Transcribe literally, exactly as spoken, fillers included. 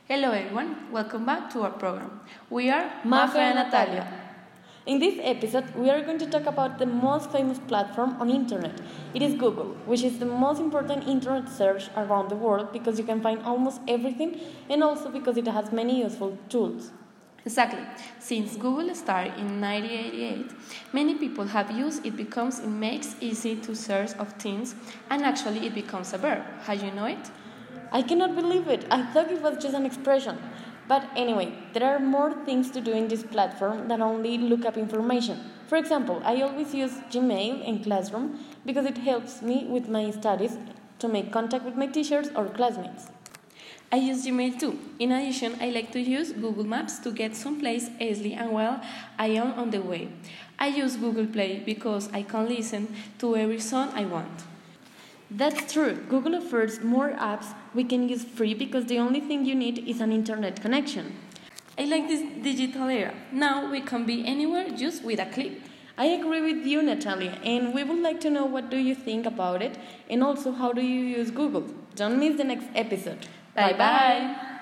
Hello everyone, welcome back to our program. We are Mafe and Natalia. In this episode, we are going to talk about the most famous platform on internet. It is Google, which is the most important internet search around the world because you can find almost everything and also because it has many useful tools. Exactly. Since Google started in nineteen eighty-eight, many people have used it because it makes easy to search of things and actually it becomes a verb. Have you know it? I cannot believe it. I thought it was just an expression. But anyway, there are more things to do in this platform than only look up information. For example, I always use Gmail in Classroom because it helps me with my studies to make contact with my teachers or classmates. I use Gmail too. In addition, I like to use Google Maps to get someplace easily and while I am on the way. I use Google Play because I can listen to every song I want. That's true. Google offers more apps we can use free because the only thing you need is an internet connection. I like this digital era. Now we can be anywhere just with a click. I agree with you, Natalia, and we would like to know what do you think about it and also how do you use Google. Don't miss the next episode. Bye bye.